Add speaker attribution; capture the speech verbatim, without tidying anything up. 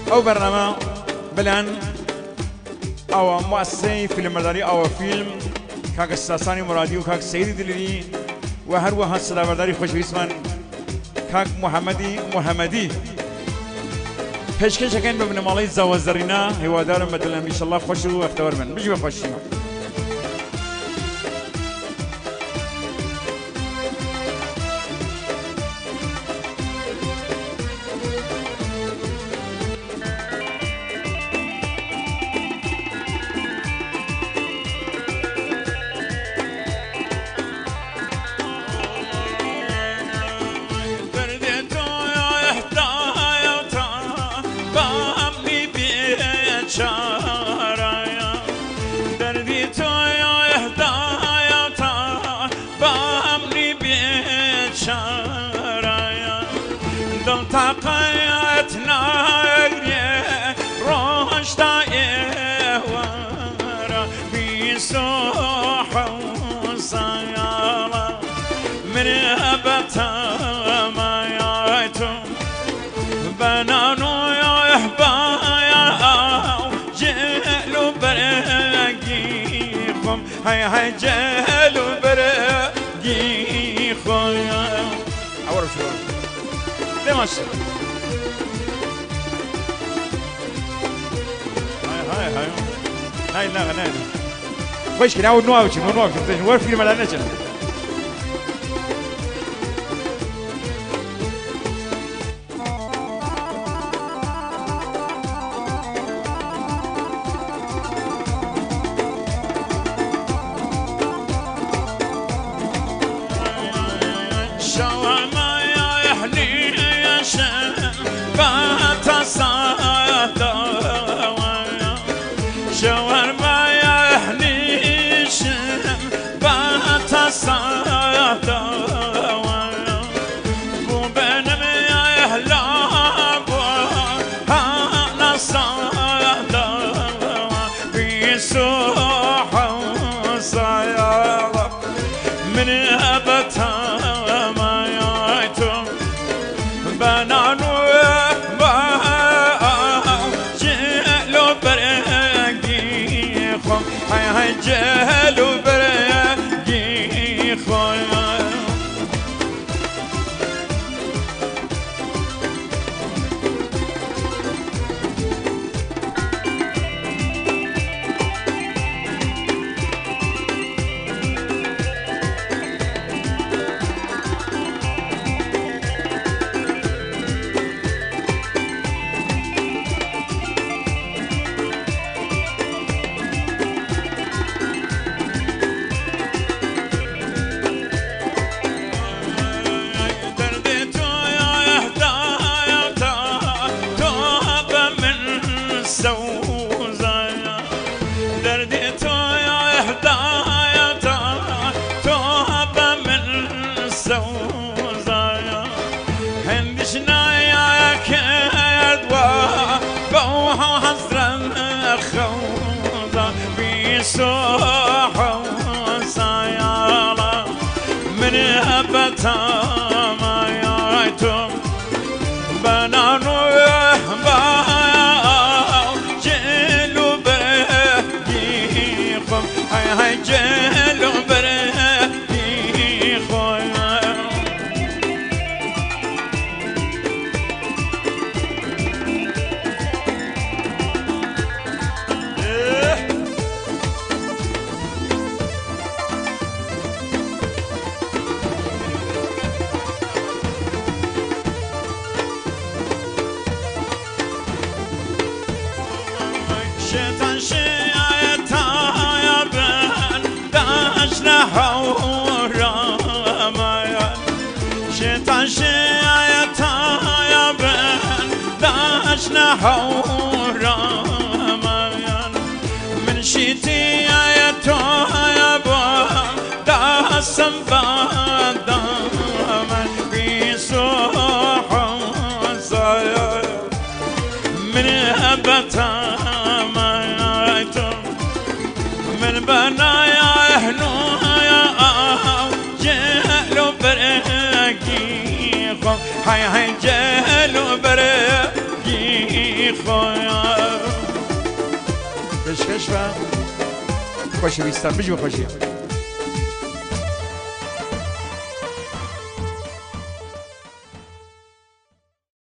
Speaker 1: او برنامه بلان او مؤسسه فيلم برداری او فيلم كاك الساساني مرادي وكاك سيدي دليلي وهر وها صدا برداری خوش اسمان كاك محمدي محمدي پیشکش کن ببینم مالای زوازرینا هوادارم بدلم ان شاء الله خوش و اختبار من بجي بخوشی هاي هاي جلو برقي خويا عوروا شو ليه ماشي هاي هاي هاي هاي لا لا خوش كده نو نواوش نو نواوش نور فيلم على نجم
Speaker 2: هاي هاي جلو برقي خو
Speaker 1: پێشکەش بە خۆشەویستان بژ بە خۆشیە